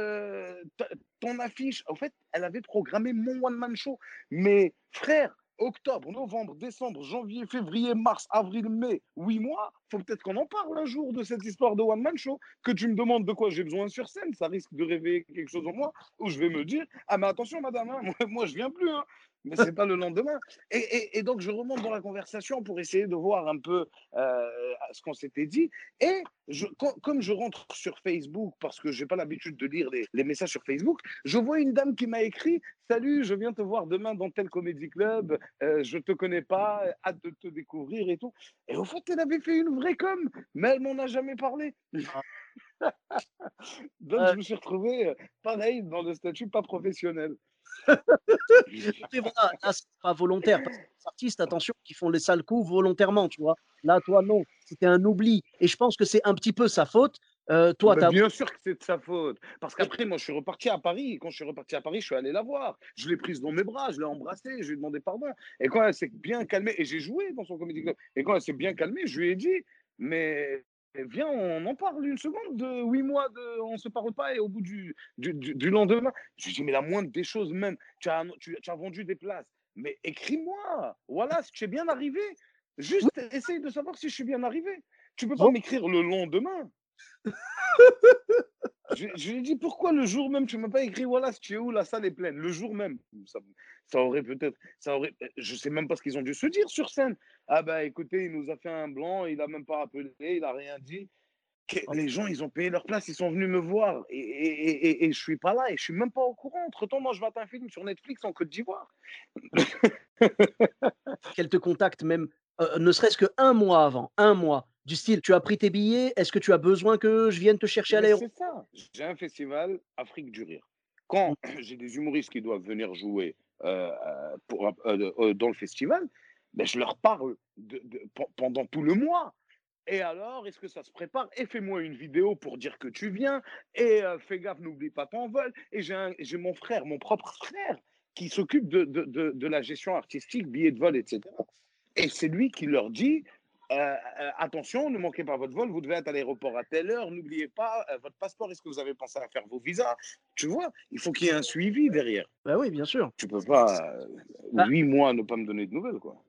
ton affiche. En fait, elle avait programmé mon one-man show. Mais frère, octobre, novembre, décembre, janvier, février, mars, avril, mai, 8 mois, faut peut-être qu'on en parle un jour de cette histoire de one-man show. Que tu me demandes de quoi j'ai besoin sur scène, ça risque de réveiller quelque chose en moi où je vais me dire ah, mais attention, madame, hein, moi je viens plus. Hein. Mais c'est pas le lendemain. Et donc, je remonte dans la conversation pour essayer de voir un peu ce qu'on s'était dit. Et comme je rentre sur Facebook, parce que je n'ai pas l'habitude de lire les messages sur Facebook, je vois une dame qui m'a écrit salut, je viens te voir demain dans tel comédie club, je ne te connais pas, hâte de te découvrir et tout. Et au fait, elle avait fait une vraie com, mais elle m'en a jamais parlé. Donc, je me suis retrouvé pareil dans le statut pas professionnel. Après, voilà, là, c'est pas volontaire. Parce que les artistes, attention, qui font les sales coups volontairement, tu vois. Là, toi, non. C'était un oubli. Et je pense que c'est un petit peu sa faute. Toi, Bah, tu as. bien sûr que c'est de sa faute. Parce qu'après, moi, je suis reparti à Paris. Et quand je suis reparti à Paris, je suis allé la voir. Je l'ai prise dans mes bras, je l'ai embrassée, je lui ai demandé pardon. Et quand elle s'est bien calmée, et j'ai joué dans son comédie club, et quand elle s'est bien calmée, je lui ai dit, mais viens, on en parle une seconde de 8 mois, on ne se parle pas, et au bout du lendemain, je lui ai dit, mais la moindre des choses même, tu as vendu des places, mais écris-moi, voilà, si tu es bien arrivé. Oui, Juste essaye de savoir si je suis bien arrivé. Tu peux pas bon, m'écrire le lendemain. Je lui ai dit pourquoi le jour même, tu ne m'as pas écrit voilà, tu es où, la salle est pleine. Le jour même, ça aurait peut-être, je ne sais même pas ce qu'ils ont dû se dire sur scène. Ah bah écoutez, il nous a fait un blanc, il n'a même pas appelé, il n'a rien dit. Les gens, ils ont payé leur place, ils sont venus me voir et je ne suis pas là et je ne suis même pas au courant. Entre-temps, moi, je mate un film sur Netflix en Côte d'Ivoire. qu'elle te contacte même, ne serait-ce qu'un mois avant, un mois, Du style, tu as pris tes billets, est-ce que tu as besoin que je vienne te chercher à Mais l'aéroport? c'est ça. J'ai un festival Afrique du Rire. Quand j'ai des humoristes qui doivent venir jouer dans le festival, ben, je leur parle pendant tout le mois. Et alors, est-ce que ça se prépare? Et fais-moi une vidéo pour dire que tu viens. Et fais gaffe, n'oublie pas ton vol. Et j'ai mon frère, mon propre frère, qui s'occupe de la gestion artistique, billets de vol, etc. Et c'est lui qui leur dit attention, ne manquez pas votre vol, vous devez être à l'aéroport à telle heure, n'oubliez pas votre passeport, est-ce que vous avez pensé à faire vos visas? Tu vois, il faut qu'il y ait un suivi derrière. Bah oui, bien sûr. Tu peux pas, Bah, 8 mois, ne pas me donner de nouvelles, quoi.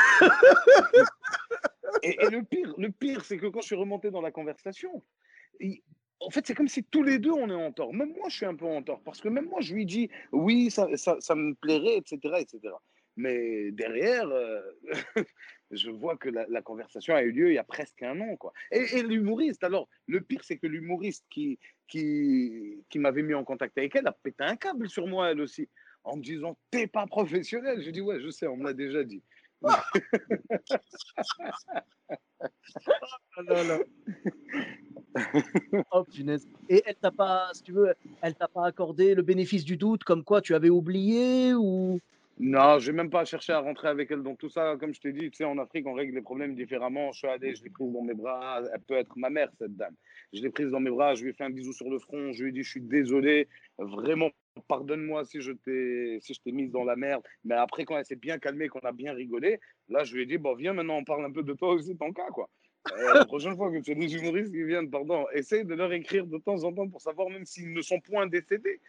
Et le pire, c'est que quand je suis remonté dans la conversation, il- en fait, c'est comme si tous les deux, on est en tort. Même moi, je suis un peu en tort. Parce que même moi, je lui dis, oui, ça me plairait, etc., etc. Mais derrière, je vois que la conversation a eu lieu il y a presque un an, quoi. Et l'humoriste, alors, le pire, c'est que l'humoriste qui m'avait mis en contact avec elle a pété un câble sur moi, elle aussi, en me disant, t'es pas professionnel. Je dis, ouais, je sais, on me l'a déjà dit. oh là là. Oh punaise. Et elle t'a pas, si tu veux, elle t'a pas accordé le bénéfice du doute, comme quoi tu avais oublié ou? Non, je n'ai même pas cherché à rentrer avec elle dans tout ça. Comme je t'ai dit, tu sais, en Afrique, on règle les problèmes différemment. Je suis allé, je l'ai prise dans mes bras. Elle peut être ma mère, cette dame. Je l'ai prise dans mes bras, je lui ai fait un bisou sur le front. Je lui ai dit, je suis désolé. Vraiment, pardonne-moi si je t'ai mise dans la merde. Mais après, quand elle s'est bien calmée, qu'on a bien rigolé, là, je lui ai dit, bon, viens maintenant, on parle un peu de toi aussi, ton cas, quoi. La prochaine fois que tu as des humoristes qui viennent, pardon, essaye de leur écrire de temps en temps pour savoir même s'ils ne sont point décédés.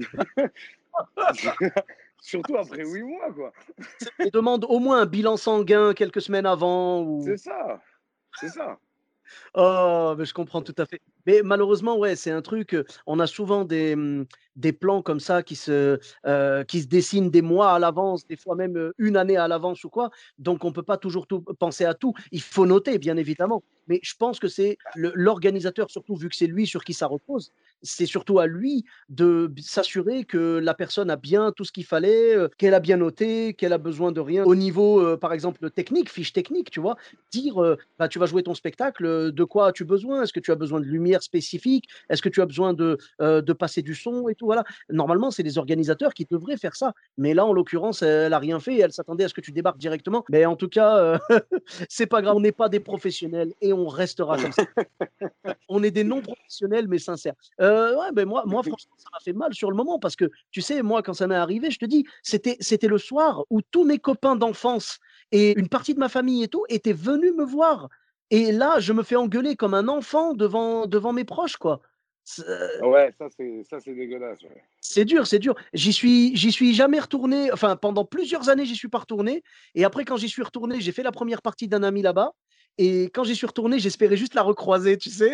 Surtout après 8 mois, quoi. Et demande au moins un bilan sanguin quelques semaines avant ou. C'est ça, c'est ça. Oh, mais je comprends tout à fait. Mais malheureusement, ouais, c'est un truc, on a souvent des plans comme ça qui se dessinent des mois à l'avance, des fois même, 1 année à l'avance ou quoi, donc on peut pas toujours tout penser à tout. Il faut noter, bien évidemment, mais je pense que c'est l'organisateur, surtout vu que c'est lui sur qui ça repose, c'est surtout à lui de s'assurer que la personne a bien tout ce qu'il fallait, qu'elle a bien noté, qu'elle a besoin de rien au niveau, par exemple, technique, fiche technique, tu vois? Dire, bah, tu vas jouer ton spectacle, de quoi as-tu besoin? Est-ce que tu as besoin de lumière spécifique? Est-ce que tu as besoin de passer du son et tout? Voilà. Normalement, c'est les organisateurs qui devraient faire ça. Mais là, en l'occurrence, elle a rien fait et elle s'attendait à ce que tu débarques directement. Mais en tout cas, c'est pas grave, on n'est pas des professionnels et on restera comme ça. On est des non professionnels mais sincères. Ouais, ben moi franchement, ça m'a fait mal sur le moment parce que, tu sais, moi, quand ça m'est arrivé, je te dis, c'était le soir où tous mes copains d'enfance et une partie de ma famille et tout étaient venus me voir. Et là, je me fais engueuler comme un enfant devant mes proches, quoi. C'est Ouais, ça, c'est dégueulasse. Ouais. c'est dur, c'est dur. J'y suis jamais retourné, enfin, pendant plusieurs années, j'y suis pas retourné. Et après, quand j'y suis retourné, j'ai fait la première partie d'un ami là-bas. Et quand j'y suis retourné, j'espérais juste la recroiser, tu sais.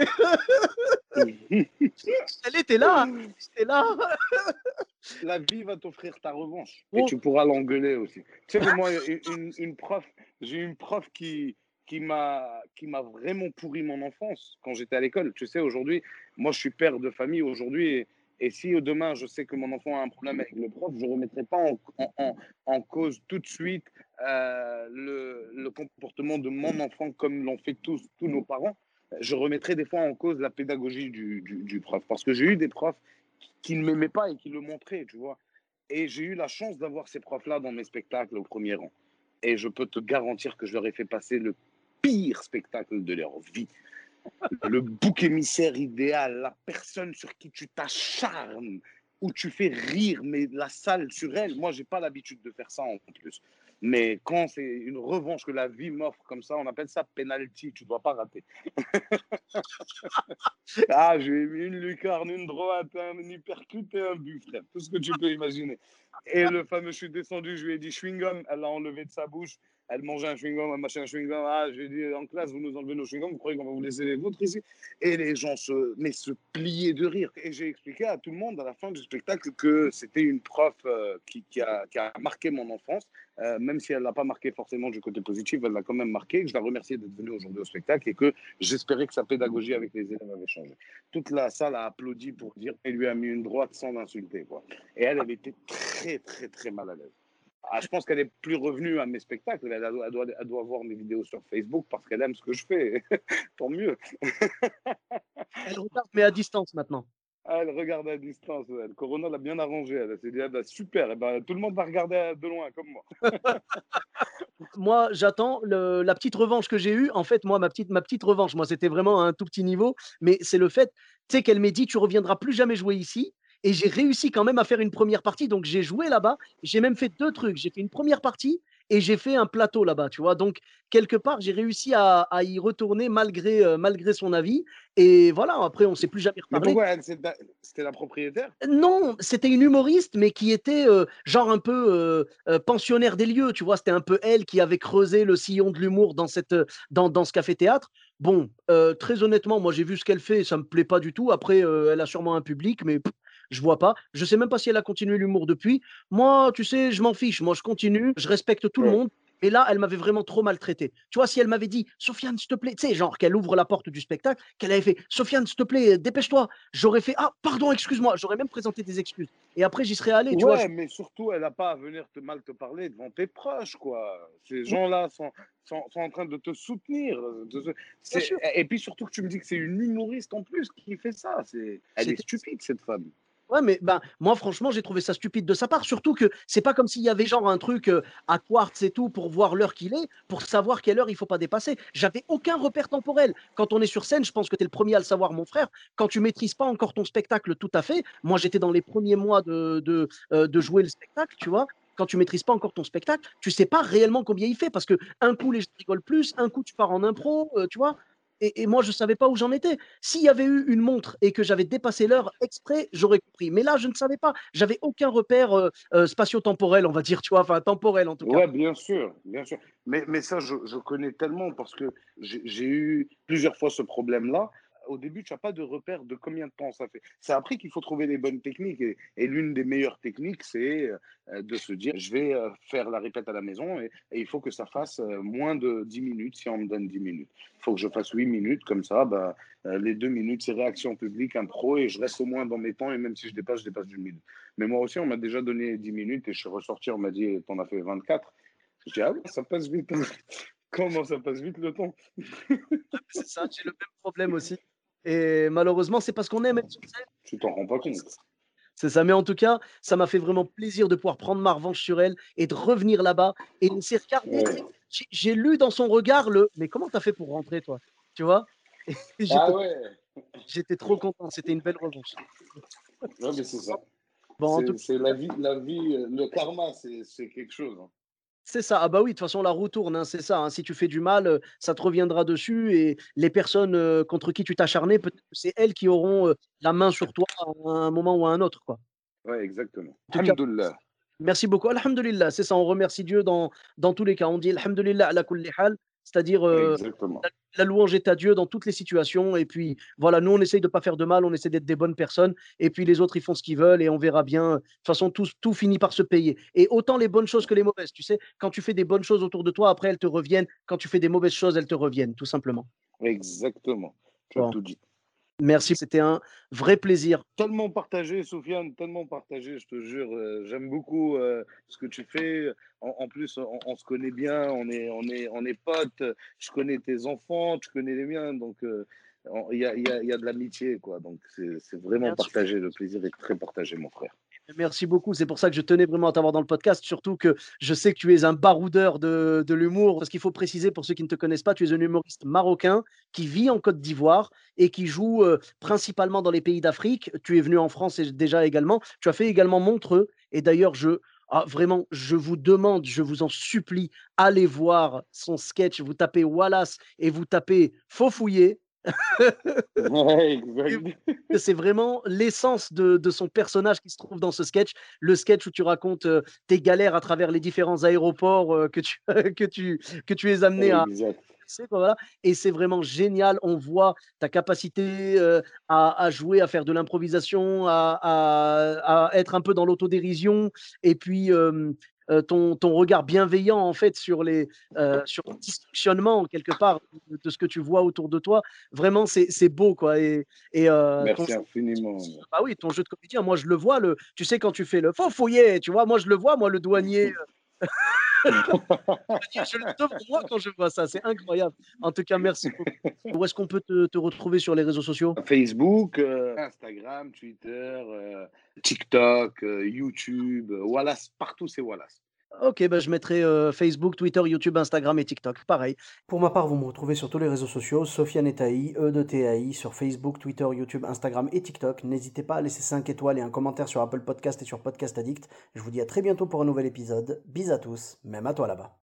Elle était là, elle était là. La vie va t'offrir ta revanche et Oh, tu pourras l'engueuler aussi. Tu sais que moi, une prof, j'ai eu une prof qui m'a vraiment pourri mon enfance quand j'étais à l'école. Tu sais, aujourd'hui, moi, je suis père de famille aujourd'hui et si demain, je sais que mon enfant a un problème avec le prof, je ne remettrai pas en cause tout de suite le comportement de mon enfant comme l'ont fait tous nos parents. Je remettrai des fois en cause la pédagogie du prof parce que j'ai eu des profs qui ne m'aimaient pas et qui le montraient, tu vois. Et j'ai eu la chance d'avoir ces profs-là dans mes spectacles au premier rang. Et je peux te garantir que je leur ai fait passer le pire spectacle de leur vie. Le bouc émissaire idéal, la personne sur qui tu t'acharnes, où tu fais rire, mais la salle sur elle. Moi, j'ai pas l'habitude de faire ça en plus. Mais quand c'est une revanche que la vie m'offre comme ça, on appelle ça penalty. Tu dois pas rater. Ah, je lui ai mis une lucarne, une droite, un uppercut et un but, frère. Tout ce que tu peux imaginer. Et le fameux, je suis descendu, je lui ai dit chewing-gum. Elle l'a enlevé de sa bouche. Elle mangeait un chewing-gum, un machin chewing-gum. Ah, je lui ai dit en classe, vous nous enlevez nos chewing-gums, vous croyez qu'on va vous laisser les vôtres ici? Et les gens se pliaient de rire. Et j'ai expliqué à tout le monde à la fin du spectacle que c'était une prof qui a marqué mon enfance. Même si elle ne l'a pas marqué forcément du côté positif, elle l'a quand même marqué. Que je la remercie d'être venue aujourd'hui au spectacle et que j'espérais que sa pédagogie avec les élèves avait changé. Toute la salle a applaudi pour dire qu'elle lui a mis une droite sans l'insulter, quoi. Et elle était très, très, très mal à l'aise. Ah, je pense qu'elle est plus revenue à mes spectacles. Elle doit voir mes vidéos sur Facebook parce qu'elle aime ce que je fais. Tant mieux. Elle regarde, mais à distance maintenant. Ah, elle regarde à distance. Ouais. Le Corona l'a bien arrangé. Elle s'est dit, ah, bah, super. Eh ben, tout le monde va regarder de loin comme moi. Moi, j'attends la petite revanche que j'ai eue. En fait, moi, ma petite revanche, moi, c'était vraiment à un tout petit niveau, mais c'est le fait, tu sais, qu'elle m'ait dit, tu reviendras plus jamais jouer ici. Et j'ai réussi quand même à faire une première partie. Donc, j'ai joué là-bas. J'ai même fait deux trucs. J'ai fait une première partie et j'ai fait un plateau là-bas, tu vois. Donc, quelque part, j'ai réussi à y retourner malgré son avis. Et voilà, après, on ne s'est plus jamais Mais reparlé. pourquoi c'était la propriétaire? Non, c'était une humoriste, mais qui était genre un peu pensionnaire des lieux, tu vois. C'était un peu elle qui avait creusé le sillon de l'humour dans ce café-théâtre. Bon, très honnêtement, moi j'ai vu ce qu'elle fait, ça me plaît pas du tout. Après, elle a sûrement un public, mais je vois pas. Je sais même pas si elle a continué l'humour depuis. Moi, tu sais, je m'en fiche. Moi, je continue, je respecte tout le Ouais. monde. Et là, elle m'avait vraiment trop maltraité. Tu vois, si elle m'avait dit, Sofiane, s'il te plaît, tu sais, genre qu'elle ouvre la porte du spectacle, qu'elle avait fait, Sofiane, s'il te plaît, dépêche-toi, j'aurais fait ah pardon, excuse-moi, j'aurais même présenté des excuses et après j'y serais allé, tu vois. Ouais, mais surtout, elle n'a pas à venir mal te parler devant tes proches, quoi. Ces gens-là sont en train de te soutenir. Bien sûr, Et puis surtout que tu me dis que c'est une humoriste en plus qui fait ça. Elle est c'était stupide, cette femme. ouais, mais ben moi franchement j'ai trouvé ça stupide de sa part, surtout que c'est pas comme s'il y avait genre un truc à Quartz et tout pour voir l'heure qu'il est, pour savoir quelle heure il faut pas dépasser. J'avais aucun repère temporel. Quand on est sur scène, je pense que tu es le premier à le savoir, mon frère. Quand tu maîtrises pas encore ton spectacle tout à fait, moi j'étais dans les premiers mois de jouer le spectacle, tu vois. Quand tu maîtrises pas encore ton spectacle, tu sais pas réellement combien il fait parce que un coup les gens rigolent plus, un coup tu pars en impro, tu vois. Et moi, je ne savais pas où j'en étais. S'il y avait eu une montre et que j'avais dépassé l'heure exprès, j'aurais compris. Mais là, je ne savais pas. J'avais aucun repère spatio-temporel, on va dire, tu vois, enfin temporel en tout cas. Ouais, bien sûr, bien sûr. Mais ça, je connais tellement parce que j'ai eu plusieurs fois ce problème-là. Au début, tu n'as pas de repère de combien de temps ça fait. C'est après qu'il faut trouver les bonnes techniques. Et l'une des meilleures techniques, c'est de se dire, je vais faire la répète à la maison et il faut que ça fasse moins de 10 minutes si on me donne 10 minutes. Il faut que je fasse 8 minutes, comme ça, bah, les 2 minutes, c'est réaction publique, impro, et je reste au moins dans mes temps, et même si je dépasse d'une minute. Mais moi aussi, on m'a déjà donné 10 minutes et je suis ressorti, on m'a dit, t'en as fait 24. Je dis, ah oui, ça passe vite. Comment ça passe vite le temps? C'est ça, j'ai le même problème aussi. Et malheureusement, c'est parce qu'on aime être sur scène. Tu t'en rends pas compte. C'est ça. Mais en tout cas, ça m'a fait vraiment plaisir de pouvoir prendre ma revanche sur elle et de revenir là-bas et de s'est regardé. Ouais. J'ai lu dans son regard le mais comment t'as fait pour rentrer, toi? Tu vois? Et Ah j'étais, ouais, j'étais trop content. C'était une belle revanche. ouais mais c'est ça. Bon, en tout cas, C'est la vie, le karma, c'est quelque chose. Hein. c'est ça. Ah bah oui, de toute façon, la roue tourne, hein, c'est ça, hein. Si tu fais du mal, ça te reviendra dessus et les personnes, contre qui tu t'acharnais, peut-être que c'est elles qui auront, la main sur toi à un moment ou à un autre, quoi. Ouais, exactement. En tout cas, Alhamdoulilah. merci beaucoup. Alhamdulillah, c'est ça, on remercie Dieu dans tous les cas. On dit alhamdulillah ala kulli hal, c'est-à-dire, Exactement. la louange est à Dieu dans toutes les situations et puis voilà, nous on essaye de pas faire de mal, on essaie d'être des bonnes personnes et puis les autres ils font ce qu'ils veulent et on verra bien. De toute façon, tout finit par se payer et autant les bonnes choses que les mauvaises, tu sais? Quand tu fais des bonnes choses autour de toi, après elles te reviennent. Quand tu fais des mauvaises choses, elles te reviennent, tout simplement. Exactement. Tu as Bon, tout dit. merci, c'était un vrai plaisir. Tellement partagé, Soufiane, tellement partagé, je te jure. J'aime beaucoup ce que tu fais. En plus, on se connaît bien, on est potes. Je connais tes enfants, tu connais les miens. Donc, il y a de l'amitié, quoi. Donc, c'est vraiment Bien sûr. partagé. Le plaisir est très partagé, mon frère. Merci beaucoup. C'est pour ça que je tenais vraiment à t'avoir dans le podcast, surtout que je sais que tu es un baroudeur de l'humour. Parce qu'il faut préciser, pour ceux qui ne te connaissent pas, tu es un humoriste marocain qui vit en Côte d'Ivoire et qui joue principalement dans les pays d'Afrique. Tu es venu en France déjà également. Tu as fait également Montreux. Et d'ailleurs, vraiment, je vous demande, je vous en supplie, allez voir son sketch. Vous tapez Wallace et vous tapez Faux fouiller. Ouais, exact. C'est vraiment l'essence de son personnage qui se trouve dans ce sketch. Le sketch où tu racontes tes galères à travers les différents aéroports que tu es amené à Exact. passer, quoi, voilà. Et c'est vraiment génial. On voit ta capacité à jouer, à faire de l'improvisation, à être un peu dans l'autodérision. Et puis, ton regard bienveillant, en fait, sur le dysfonctionnement, quelque part, de ce que tu vois autour de toi. Vraiment, c'est beau, quoi. Et Merci infiniment. bah oui, ton jeu de comédien, moi je le vois, tu sais, quand tu fais le faux fouiller, tu vois, moi je le vois, moi le douanier. Je le devrais moi quand je vois ça, c'est incroyable. En tout cas, merci beaucoup. Où est-ce qu'on peut te retrouver sur les réseaux sociaux? Facebook, Instagram, Twitter, TikTok, YouTube, Wallace, partout c'est Wallace. OK, bah, je mettrai, Facebook, Twitter, YouTube, Instagram et TikTok, pareil. Pour ma part, vous me retrouvez sur tous les réseaux sociaux, Sofiane Etaï, E de TAI, sur Facebook, Twitter, YouTube, Instagram et TikTok. N'hésitez pas à laisser 5 étoiles et un commentaire sur Apple Podcast et sur Podcast Addict. Je vous dis à très bientôt pour un nouvel épisode. Bis à tous, même à toi là-bas.